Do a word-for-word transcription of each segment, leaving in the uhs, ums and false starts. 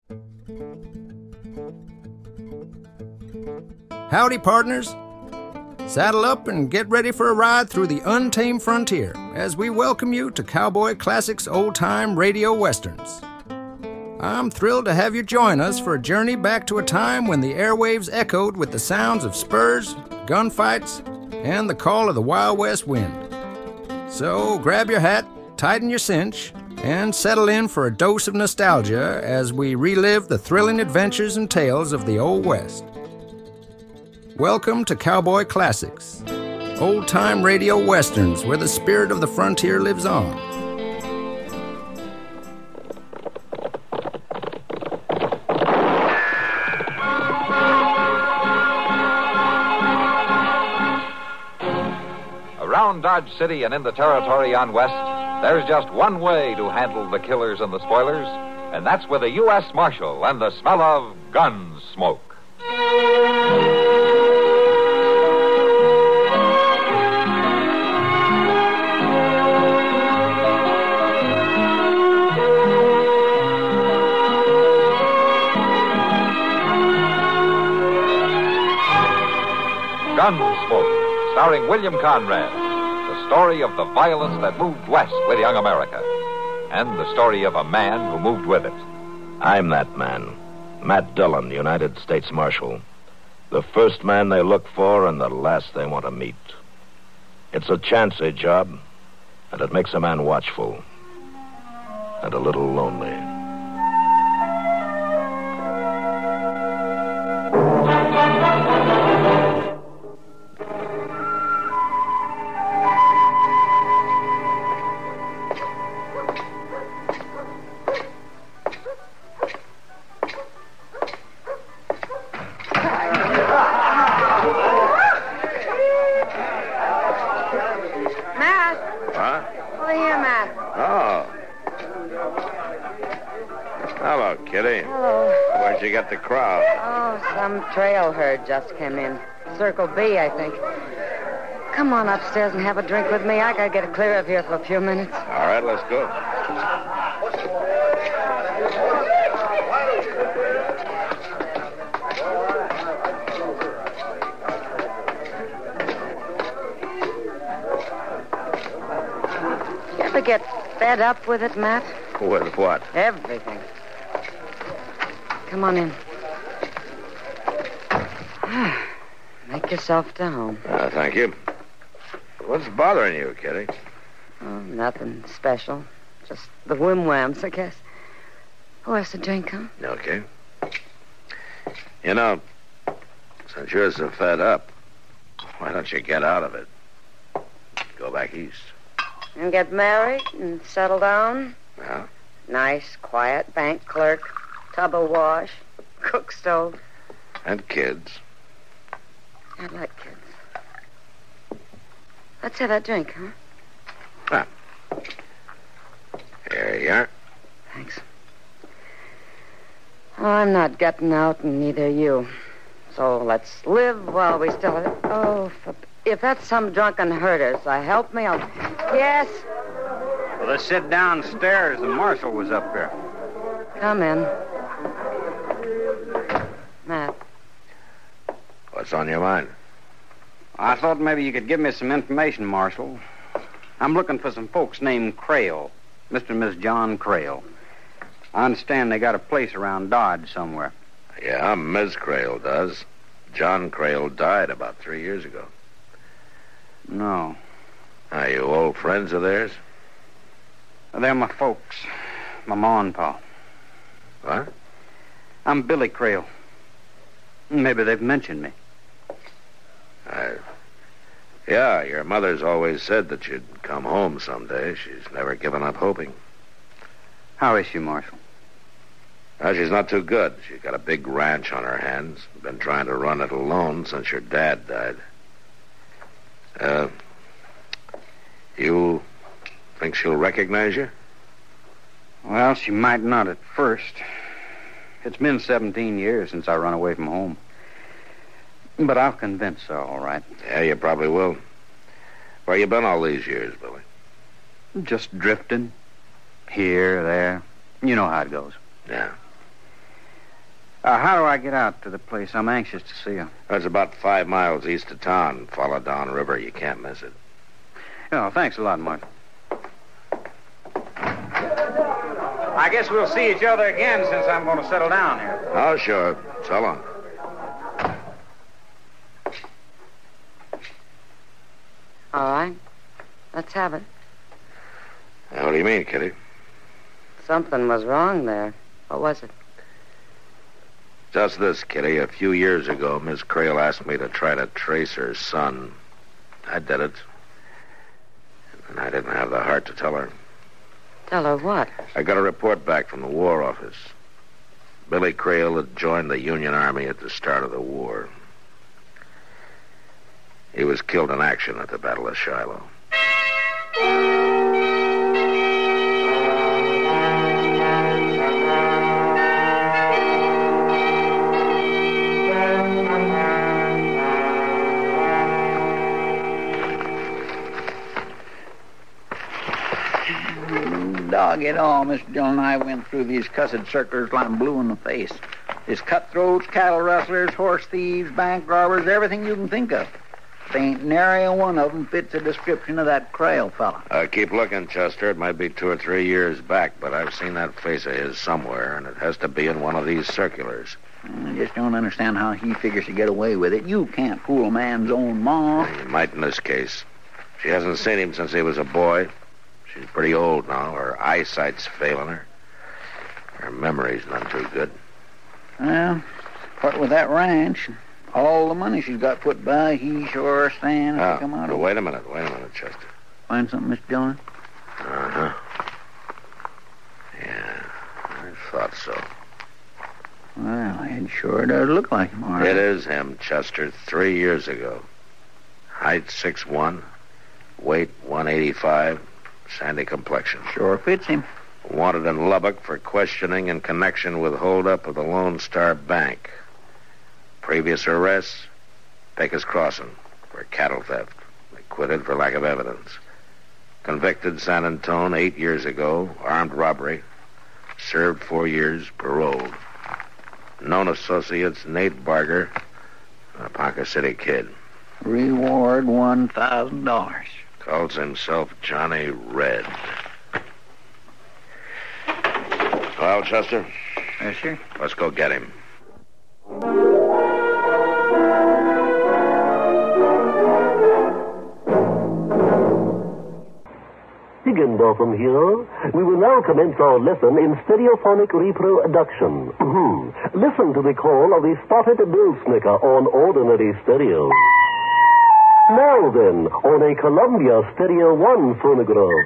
Howdy, partners. Saddle up and get ready for a ride through the untamed frontier as we welcome you to Cowboy Classics Old-Time Radio Westerns. I'm thrilled to have you join us for a journey back to a time when the airwaves echoed with the sounds of spurs, gunfights, and the call of the Wild West wind. So grab your hat, tighten your cinch, and settle in for a dose of nostalgia as we relive the thrilling adventures and tales of the Old West. Welcome to Cowboy Classics, old-time radio westerns where the spirit of the frontier lives on. Around Dodge City and in the territory on West, there's just one way to handle the killers and the spoilers, and that's with a U S Marshal and the smell of gun smoke. Gunsmoke, starring William Conrad, the story of the violence that moved west with young America, and the story of a man who moved with it. I'm that man, Matt Dillon, United States Marshal, the first man they look for and the last they want to meet. It's a chancy job, and it makes a man watchful and a little lonely. The crowd. Oh, some trail herd just came in. Circle B, I think. Come on upstairs and have a drink with me. I gotta get clear of here for a few minutes. All right, let's go. You ever get fed up with it, Matt? With what? Everything. Come on in. Make yourself to home. Uh, thank you. What's bothering you, Kitty? Oh, nothing special. Just the whim-whams, I guess. Who has a drink, huh? Okay. You know, since you're so fed up, why don't you get out of it? Go back east. And get married and settle down? Yeah. Nice, quiet bank clerk. Tub of wash, cook stove. And kids. I'd like kids. Let's have that drink, huh? Ah. Here you are. Thanks. Oh, I'm not getting out, and neither are you. So let's live while we still have... Oh, for... if that's some drunken herder, so help me, I'll... Yes? Well, let's sit downstairs. The marshal was up here. Come in. Matt. What's on your mind? I thought maybe you could give me some information, Marshal. I'm looking for some folks named Crail. Mister and Miss John Crail. I understand they got a place around Dodge somewhere. Yeah, Miz Crail does. John Crail died about three years ago. No. Are you old friends of theirs? They're my folks. My ma and pa. What? I'm Billy Crail. Maybe they've mentioned me. I... Yeah, your mother's always said that you'd come home someday. She's never given up hoping. How is she, Marshal? Well, she's not too good. She's got a big ranch on her hands. Been trying to run it alone since your dad died. Uh, you think she'll recognize you? Well, she might not at first. It's been seventeen years since I run away from home. But I'll convince her, all right. Yeah, you probably will. Where you been all these years, Billy? Just drifting. Here, there. You know how it goes. Yeah. Uh, how do I get out to the place? I'm anxious to see you. It's about five miles east of town. Follow down river. You can't miss it. Oh, thanks a lot, Mark. I guess we'll see each other again since I'm going to settle down here. Oh, sure. So long. All right. Let's have it. Now, what do you mean, Kitty? Something was wrong there. What was it? Just this, Kitty. A few years ago, Miss Creel asked me to try to trace her son. I did it. And I didn't have the heart to tell her. Tell her what? I got a report back from the War Office. Billy Creel had joined the Union Army at the start of the war. He was killed in action at the Battle of Shiloh. Dog it all, Mister Dillon and I went through these cussed circlers like I'm blue in the face. There's cutthroats, cattle rustlers, horse thieves, bank robbers, everything you can think of. There ain't nary a one of them fits the description of that Creel fella. Uh, keep looking, Chester. It might be two or three years back, but I've seen that face of his somewhere, and it has to be in one of these circulars. I just don't understand how he figures to get away with it. You can't fool a man's own ma. You might in this case. She hasn't seen him since he was a boy. She's pretty old now. Her eyesight's failing her. Her memory's none too good. Well, what with that ranch, all the money she's got put by, he sure stands Oh, to come out but of wait a minute, wait a minute, Chester. Find something, Mister Dillon? Uh-huh. Yeah, I thought so. Well, it sure does look like him, all right. It is him, Chester, three years ago. Height six one, weight one eighty-five, sandy complexion. Sure fits him. Wanted in Lubbock for questioning in connection with holdup of the Lone Star Bank. Previous arrests, Pecos Crossing for cattle theft. Acquitted for lack of evidence. Convicted San Antone eight years ago, armed robbery. Served four years, paroled. Known associates Nate Barger, a Ponca City kid. Reward one thousand dollars. Calls himself Johnny Red. Well, Chester? Yes, sir. Let's go get him. Higginbotham here. We will now commence our lesson in stereophonic reproduction. Listen to the call of the spotted bill snicker on ordinary stereo. Now then, on a Columbia Stereo one phonograph.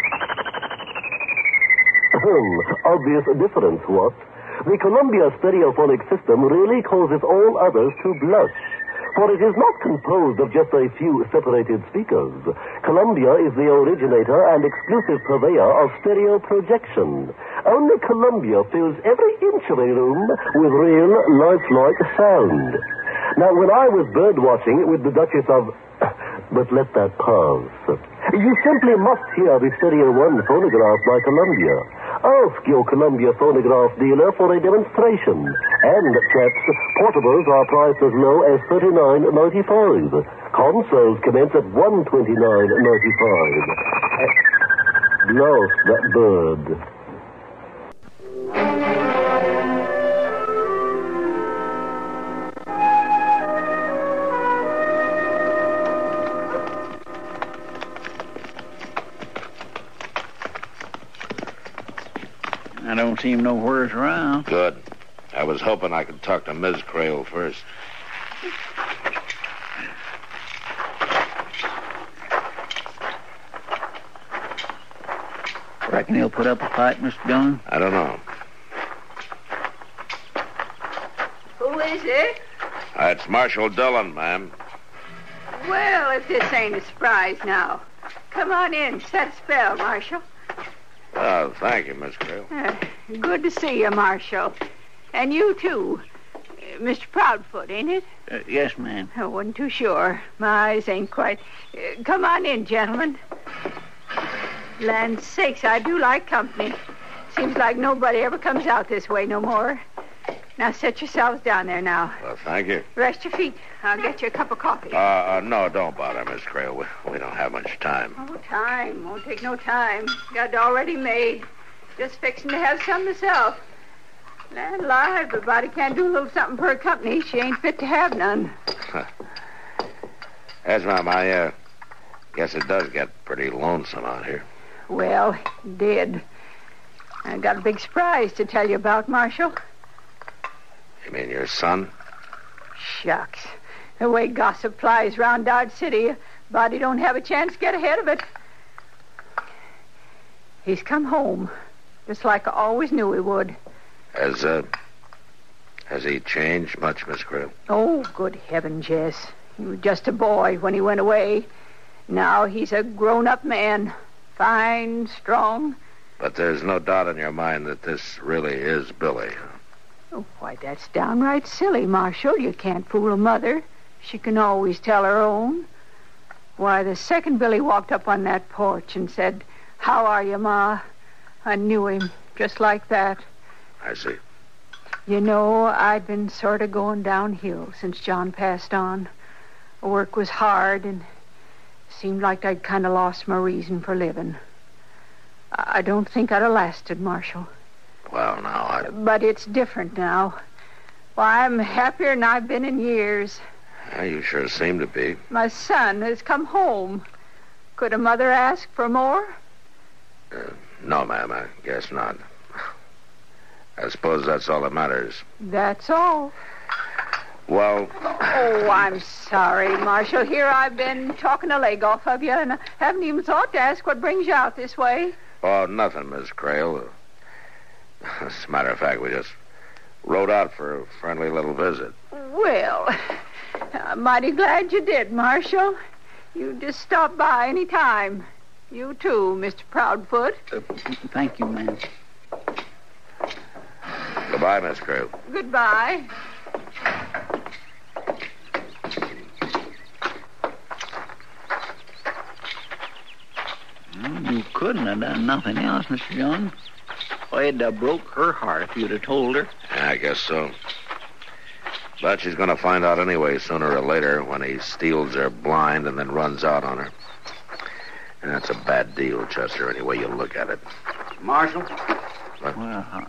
Obvious difference, what? The Columbia stereophonic system really causes all others to blush. For it is not composed of just a few separated speakers. Columbia is the originator and exclusive purveyor of stereo projection. Only Columbia fills every inch of a room with real, lifelike sound. Now, when I was bird watching with the Duchess of... But let that pass. You simply must hear the Stereo one phonograph by Columbia. Ask your Columbia phonograph dealer for a demonstration. And, chaps, portables are priced as low as thirty-nine ninety-five. Consoles commence at one twenty-nine ninety-five. Lost that bird. I don't see him nowheres around. Good. I was hoping I could talk to Miz Creel first. Reckon he'll put up a fight, Mister Dillon? I don't know. Who is it? Uh, it's Marshal Dillon, ma'am. Well, if this ain't a surprise now. Come on in. Set a spell, Marshal. Oh, thank you, Miss Creel. Uh, good to see you, Marshal. And you, too. Uh, Mister Proudfoot, ain't it? Uh, yes, ma'am. I wasn't too sure. My eyes ain't quite... Uh, come on in, gentlemen. Land's sakes, I do like company. Seems like nobody ever comes out this way no more. Now sit yourselves down there now. Well, thank you. Rest your feet. I'll get you a cup of coffee. Uh, uh no, don't bother, Miss Crail. We, we don't have much time. Oh, time. Won't take no time. Got it already made. Just fixing to have some myself. Land alive, if a body can't do a little something for her company, she ain't fit to have none. Yes, ma'am, I, uh, guess it does get pretty lonesome out here. Well, it did. I got a big surprise to tell you about, Marshal. You mean your son? Shucks. The way gossip flies round Dodge City, a body don't have a chance to get ahead of it. He's come home, just like I always knew he would. Has, uh, has he changed much, Miss Crail? Oh, good heavens, yes. He was just a boy when he went away. Now he's a grown-up man. Fine, strong. But there's no doubt in your mind that this really is Billy. Oh, why, that's downright silly, Marshal. You can't fool a mother. She can always tell her own. Why, the second Billy walked up on that porch and said, "How are you, Ma?" I knew him, just like that. I see. You know, I'd been sort of going downhill since John passed on. Work was hard, and seemed like I'd kind of lost my reason for living. I don't think I'd have lasted, Marshal. Well, now, I... But it's different now. Why, I'm happier than I've been in years. Yeah, you sure seem to be. My son has come home. Could a mother ask for more? Uh, no, ma'am, I guess not. I suppose that's all that matters. That's all. Well... Oh, I'm sorry, Marshal. Here I've been talking a leg off of you, and I haven't even thought to ask what brings you out this way. Oh, nothing, Miss Crail. As a matter of fact, we just rode out for a friendly little visit. Well, I'm mighty glad you did, Marshal. You just stop by any time. You too, Mister Proudfoot. Uh, thank you, ma'am. Goodbye, Miss Crail. Goodbye. Well, you couldn't have done nothing else, Mister John. It'd have broke her heart if you'd have told her. Yeah, I guess so. But she's going to find out anyway, sooner or later, when he steals her blind and then runs out on her. And that's a bad deal, Chester, any way you look at it. Marshal? What? Well, uh,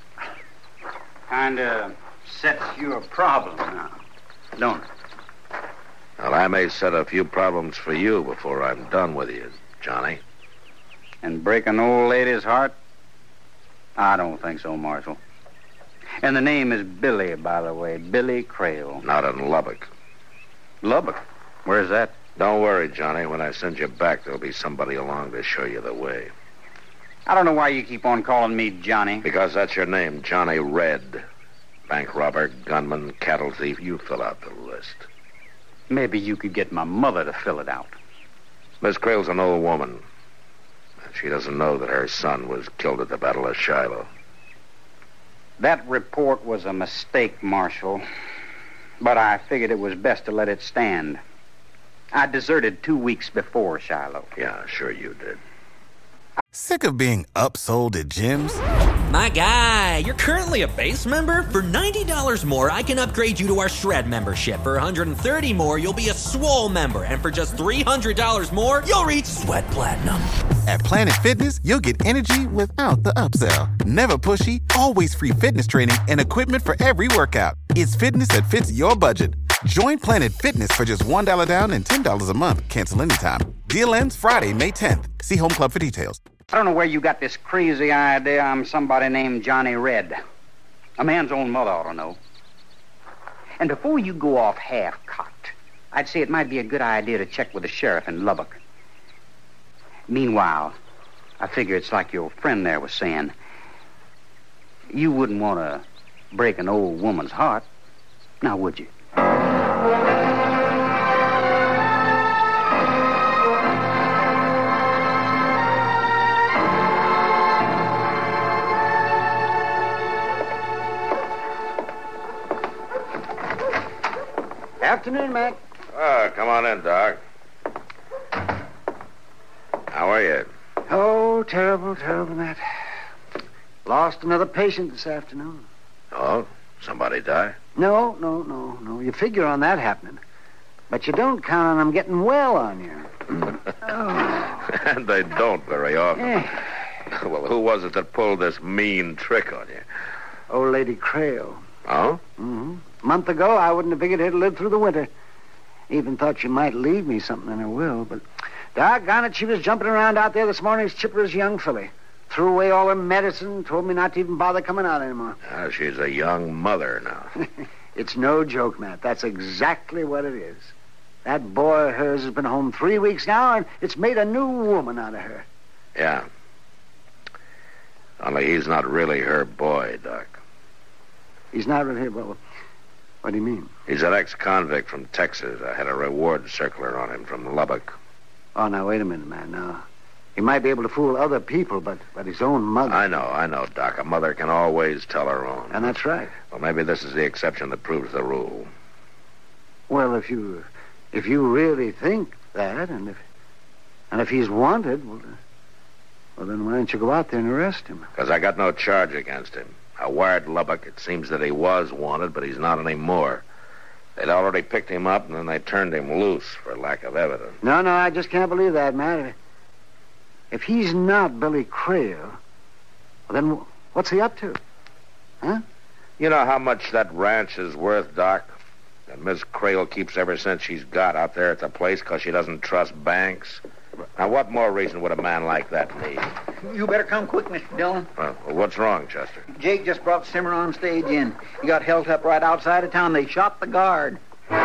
Kind of sets you a problem now, don't it? Well, I may set a few problems for you before I'm done with you, Johnny. And break an old lady's heart? I don't think so, Marshal. And the name is Billy, by the way. Billy Crail. Not in Lubbock. Lubbock? Where's that? Don't worry, Johnny. When I send you back, there'll be somebody along to show you the way. I don't know why you keep on calling me Johnny. Because that's your name, Johnny Red. Bank robber, gunman, cattle thief. You fill out the list. Maybe you could get my mother to fill it out. Miss Crail's an old woman. She doesn't know that her son was killed at the Battle of Shiloh. That report was a mistake, Marshal. But I figured it was best to let it stand. I deserted two weeks before Shiloh. Yeah, sure you did. Sick of being upsold at gyms? My guy, you're currently a base member. For ninety dollars more, I can upgrade you to our Shred membership. For one hundred thirty dollars more, you'll be a Swole member. And for just three hundred dollars more, you'll reach Sweat Platinum. At Planet Fitness, you'll get energy without the upsell. Never pushy, always free fitness training and equipment for every workout. It's fitness that fits your budget. Join Planet Fitness for just one dollar down and ten dollars a month. Cancel anytime. Deal ends Friday, May tenth. See Home Club for details. I don't know where you got this crazy idea I'm somebody named Johnny Red. A man's own mother ought to know. And before you go off half-cocked, I'd say it might be a good idea to check with the sheriff in Lubbock. Meanwhile, I figure it's like your friend there was saying. You wouldn't want to break an old woman's heart, now would you? Afternoon, Mac. Oh, come on in, Doc. How are you? Oh, terrible, terrible, Matt. Lost another patient this afternoon. Oh, Somebody die? No, no, no, no. You figure on that happening. But you don't count on them getting well on you. Oh. And they don't very often. Eh. Well, who was it that pulled this mean trick on you? Old Lady Crail. Oh? Mm-hmm. A month ago, I wouldn't have figured he'd live through the winter. Even thought she might leave me something in her will, but doggone it, she was jumping around out there this morning as chipper as a young filly. Threw away all her medicine, told me not to even bother coming out anymore. Ah, she's a young mother now. It's no joke, Matt. That's exactly what it is. That boy of hers has been home three weeks now, and it's made a new woman out of her. Yeah. Only he's not really her boy, Doc. He's not really... Well, what do you mean? He's an ex-convict from Texas. I had a reward circular on him from Lubbock. Oh, now, wait a minute, man. Now, he might be able to fool other people, but, but his own mother... I know, I know, Doc. A mother can always tell her own. And that's right. Well, maybe this is the exception that proves the rule. Well, if you... If you really think that, and if... And if he's wanted, well... Well, then why don't you go out there and arrest him? Because I got no charge against him. I wired Lubbock. It seems that he was wanted, but he's not anymore. They'd already picked him up, and then they turned him loose for lack of evidence. No, no, I just can't believe that, Matt. If he's not Billy Crail, well, then what's he up to? Huh? You know how much that ranch is worth, Doc? And Miss Crail keeps ever since she's got out there at the place because she doesn't trust banks. Now, what more reason would a man like that need? You better come quick, Mister Dillon. Well, what's wrong, Chester? Jake just brought Simmer on stage in. He got held up right outside of town. They shot the guard.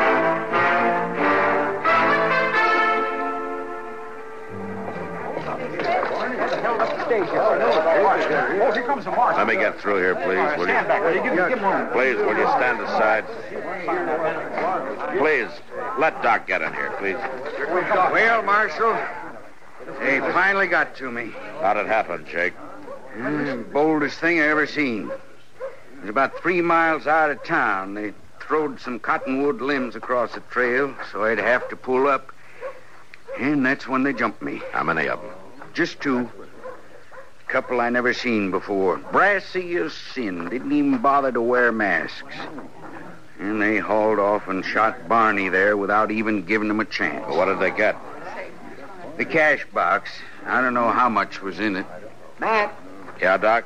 Let me get through here, please, will you? Please, will you stand aside? Please, let Doc get in here, please. Well, Marshal, they finally got to me. How'd it happen, Jake? Mm, boldest thing I ever seen. It was about three miles out of town. They throwed some cottonwood limbs across the trail, so I'd have to pull up. And that's when they jumped me. How many of them? Just two. A couple I never seen before. Brassy as sin. Didn't even bother to wear masks. And they hauled off and shot Barney there without even giving him a chance. Well, what did they get? The cash box. I don't know how much was in it. Matt. Yeah, Doc?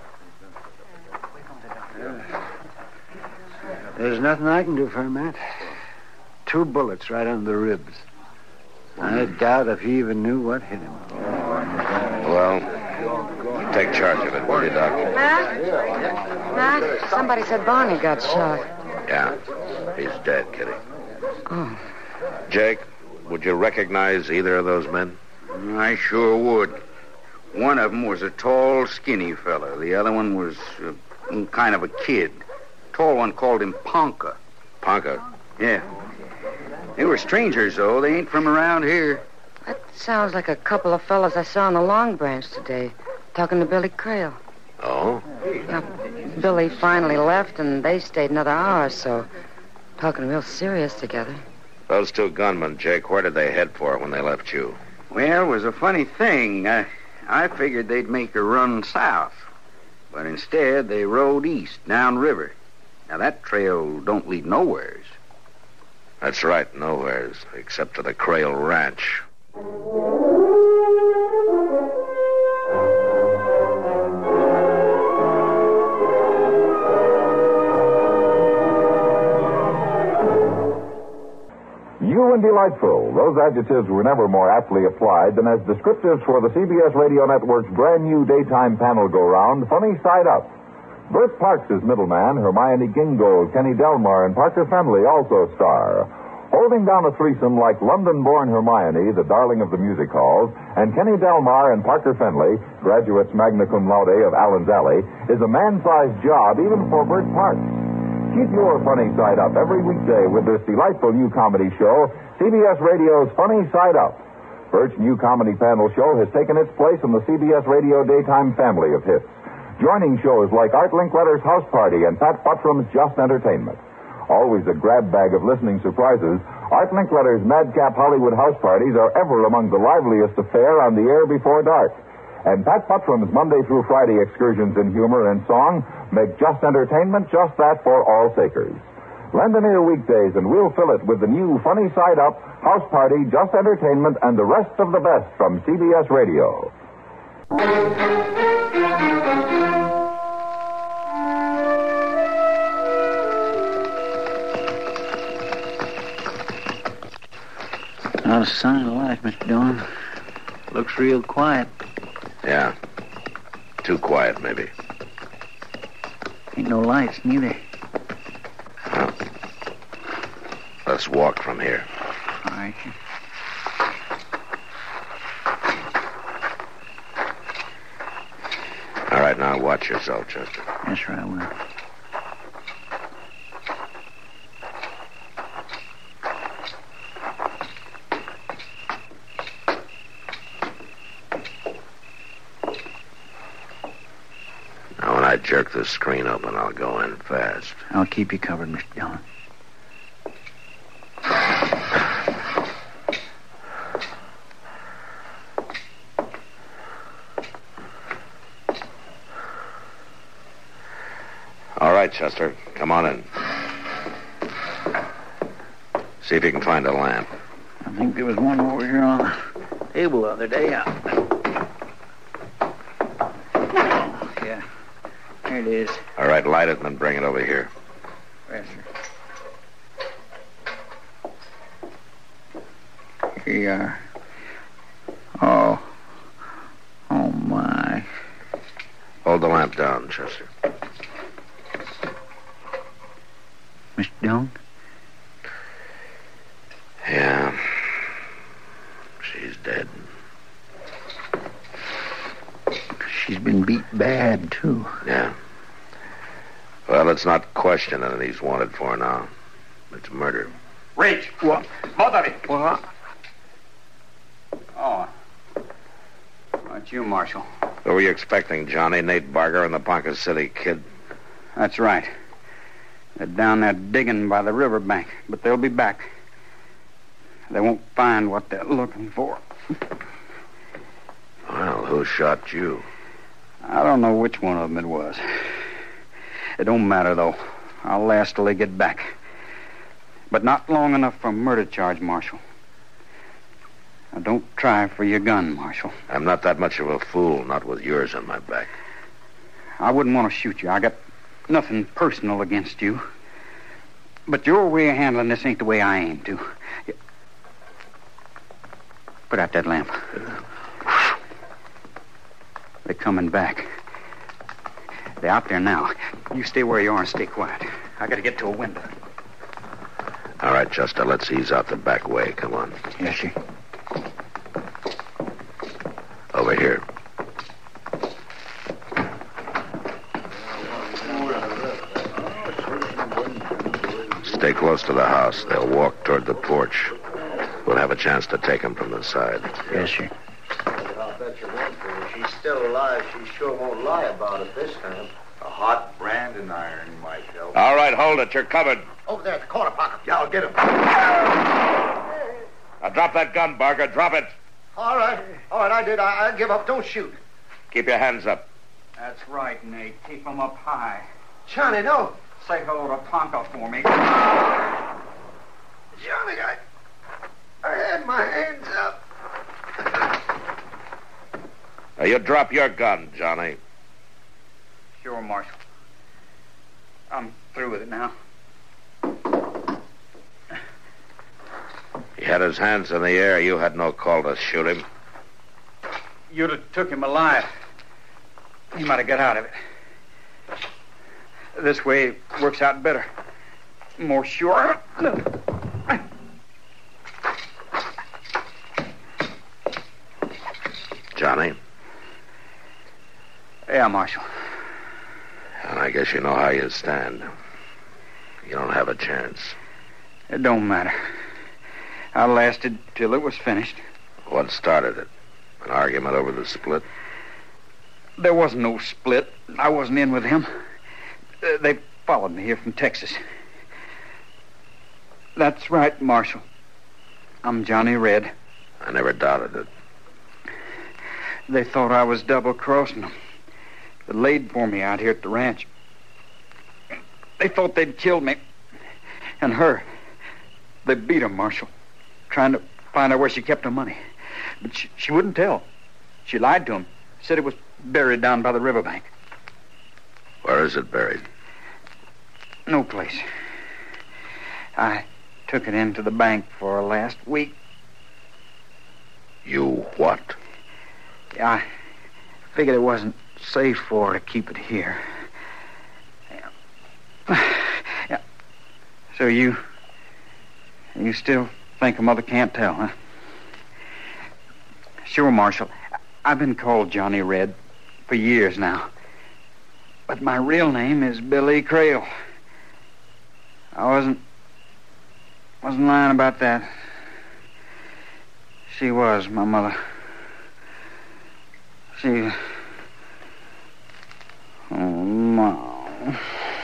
There's nothing I can do for him, Matt. Two bullets right under the ribs. I doubt if he even knew what hit him. Well, take charge of it, will you, Doc? Matt? Matt, somebody said Barney got shot. Yeah, he's dead, Kitty. Oh. Jake, would you recognize either of those men? I sure would. One of them was a tall, skinny fella. The other one was uh, kind of a kid. Tall one called him Ponca. Ponca? Yeah. They were strangers, though. They ain't from around here. That sounds like a couple of fellas I saw on the Long Branch today, talking to Billy Crail. Oh? Yeah, Billy finally left, and they stayed another hour or so, talking real serious together. Those two gunmen, Jake, where did they head for when they left you? Well, it was a funny thing. I, I figured they'd make a run south. But instead, they rode east, downriver. Now, that trail don't lead nowheres. That's right, nowheres, except to the Crail Ranch. New and delightful. Those adjectives were never more aptly applied than as descriptives for the C B S Radio Network's brand new daytime panel go-round, Funny Side Up. Bert Parks is middleman, Hermione Gingold, Kenny Delmar, and Parker Fenley also star. Holding down a threesome like London-born Hermione, the darling of the music halls, and Kenny Delmar and Parker Fenley, graduates magna cum laude of Allen's Alley, is a man-sized job even for Bert Parks. Keep your Funny Side Up every weekday with this delightful new comedy show, C B S Radio's Funny Side Up. Bert's new comedy panel show has taken its place in the C B S Radio daytime family of hits. Joining shows like Art Linkletter's House Party and Pat Buttrum's Just Entertainment. Always a grab bag of listening surprises, Art Linkletter's Madcap Hollywood House Parties are ever among the liveliest affair on the air before dark. And Pat Buttram's Monday through Friday excursions in humor and song make Just Entertainment just that for all takers. Lend an ear weekdays and we'll fill it with the new Funny Side Up, House Party, Just Entertainment, and the rest of the best from C B S Radio. Not a sign of life, Mister Dillon. Looks real quiet. Yeah. Too quiet, maybe. Ain't no lights, neither. Well, let's walk from here. All right. All right, now watch yourself, Chester. Yes, sir, I will. Now, when I jerk this screen open, I'll go in fast. I'll keep you covered, Mister Dillon. All right, Chester. Come on in. See if you can find a lamp. I think there was one over here on the table the other day. Oh, yeah. There it is. All right, light it and then bring it over here. Yes, sir. Here you are. Oh. Oh, my. Hold the lamp down, Chester. Mister Dillon? Yeah. She's dead. She's been beat bad, too. Yeah. Well, it's not questioning that he's wanted for now. It's murder. Rich! What? Mother! What? Oh. Not you, Marshal. Who were you expecting, Johnny? Nate Barger and the Ponca City Kid? That's right. They're down there digging by the riverbank, but they'll be back. They won't find what they're looking for. Well, who shot you? I don't know which one of them it was. It don't matter, though. I'll last till they get back. But not long enough for a murder charge, Marshal. Now, don't try for your gun, Marshal. I'm not that much of a fool, not with yours on my back. I wouldn't want to shoot you. I got nothing personal against you. But your way of handling this ain't the way I aim to. Put out that lamp. They're coming back. They're out there now. You stay where you are and stay quiet. I gotta get to a window. All right, Chester, let's ease out the back way. Come on. Yes, sir. Over here. Stay close to the house. They'll walk toward the porch. We'll have a chance to take them from the side. Yes, sir. I'll bet you one thing. If she's still alive, she sure won't lie about it this time. A hot branding iron might help. All right, hold it. You're covered. Over there at the corner pocket. Yeah, I'll get him. Now drop that gun, Barker. Drop it. All right. All right, I did. I, I give up. Don't shoot. Keep your hands up. That's right, Nate. Keep them up high. Johnny, no. Say hello to Ponca for me. Johnny, I... I had my hands up. Now, you drop your gun, Johnny. Sure, Marshal. I'm through with it now. He had his hands in the air. You had no call to shoot him. You'd have took him alive. He might have got out of it. This way it works out better. More sure. Johnny? Yeah, Marshal. And I guess you know how you stand. You don't have a chance. It don't matter. I lasted till it was finished. What started it? An argument over the split? There wasn't no split. I wasn't in with him. Uh, they followed me here from Texas. That's right, Marshal. I'm Johnny Red. I never doubted it. They thought I was double-crossing them. They laid for me out here at the ranch. They thought they'd killed me. And her. They beat her, Marshal, trying to find out where she kept her money. But she, she wouldn't tell. She lied to him. Said it was buried down by the riverbank. Where is it buried? No place. I took it into the bank for last week. You what? I figured it wasn't safe for her to keep it here. Yeah. So you... You still think a mother can't tell, huh? Sure, Marshal. I've been called Johnny Red for years now. But my real name is Billy Crail. I wasn't... wasn't lying about that. She was, my mother. She... Oh, Mom.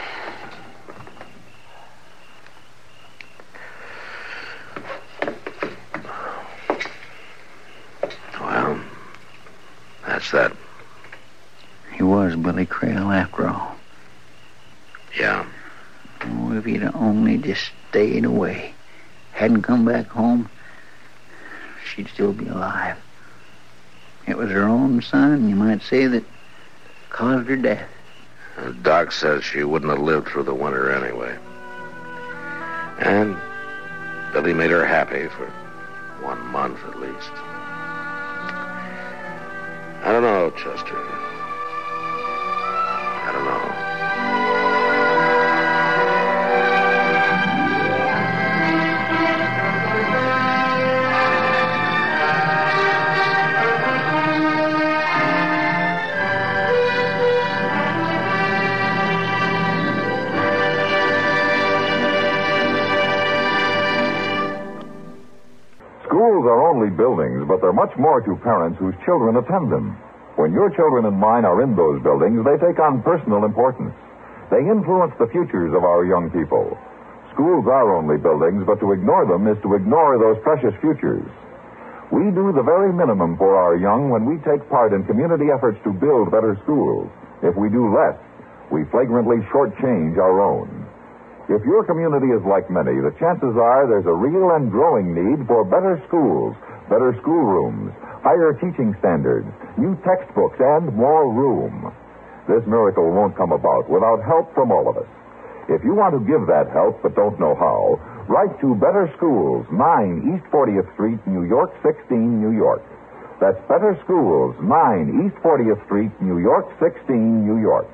Well, that's that. He was Billy Crail after all. Yeah. Oh, if he'd only just stayed away, hadn't come back home, she'd still be alive. It was her own son, you might say, that caused her death. The doc says she wouldn't have lived through the winter anyway. And Billy made her happy for one month at least. I don't know, Chester. I don't know. Schools are only buildings, but they're much more to parents whose children attend them. When your children and mine are in those buildings, they take on personal importance. They influence the futures of our young people. Schools are only buildings, but to ignore them is to ignore those precious futures. We do the very minimum for our young when we take part in community efforts to build better schools. If we do less, we flagrantly shortchange our own. If your community is like many, the chances are there's a real and growing need for better schools, better schoolrooms, higher teaching standards, new textbooks, and more room. This miracle won't come about without help from all of us. If you want to give that help but don't know how, write to Better Schools, nine East fortieth Street, New York, sixteen, New York. That's Better Schools, nine East fortieth Street, New York, sixteen, New York.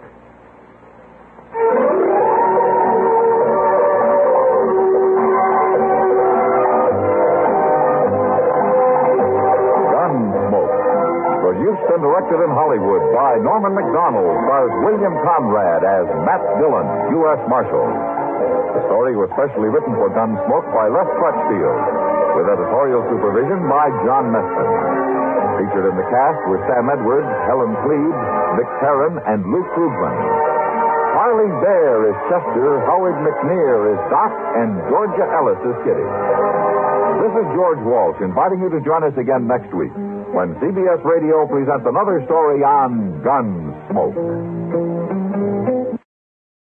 Produced and directed in Hollywood by Norman McDonald, stars William Conrad as Matt Dillon, U S Marshal. The story was specially written for Gunsmoke by Les Crutchfield, with editorial supervision by John Meston. Featured in the cast were Sam Edwards, Helen Cleve, Vic Perrin, and Luke Krugman. Harley Bear is Chester, Howard McNear is Doc, and Georgia Ellis is Kitty. This is George Walsh inviting you to join us again next week when C B S Radio presents another story on Gunsmoke.